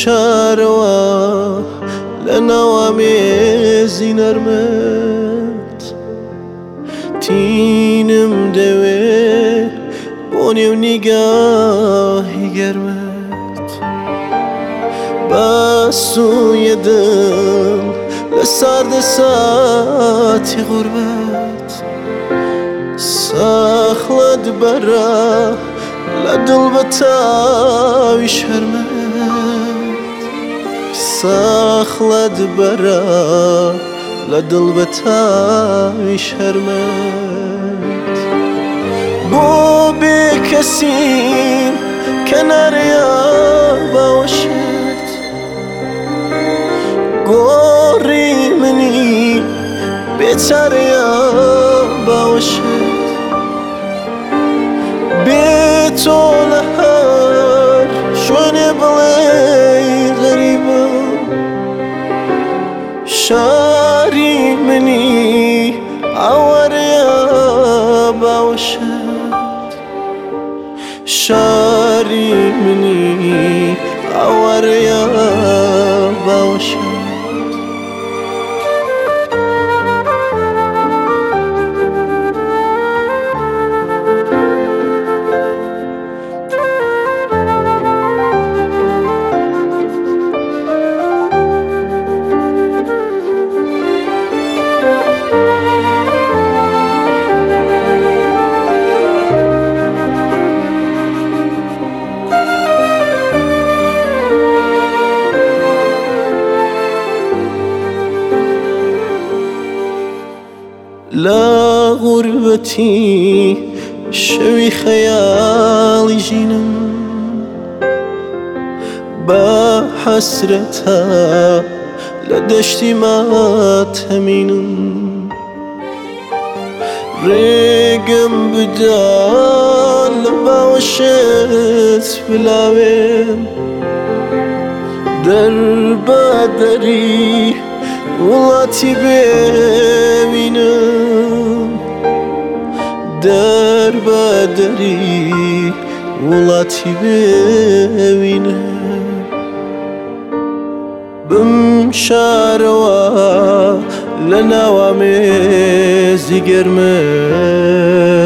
شاروا لنوامێزی نەرمەت تینم دەوێ بۆ نێو نیگاهی گەرمەت بەسوویە دڵ لە ساردەساتی غوربەت ساخڵت بەرە لە دڵ بە تاوی شەرمەت ساخڵت بەرە لە دڵ بە تاوی شەرمەت بۆ بێکەسیم کەنارەیە باوەشت گۆڕی منی بێچارەیە باوەشت بێ تۆ لە هەر شوێنێ بڵێ غەریبە شاری منی ئاوارەیە باوەشت شاری منی ئاوارەیە باوەشت لا غربتي شوي خيالي جينم بحسرتها لدشتي ما تهمينم ريقم بدال باوشت بلاوين دربا دري وڵاتی ببینم دەربەدەری وڵاتی ببینم بمشارەوە لە ناوامێزی گەرمە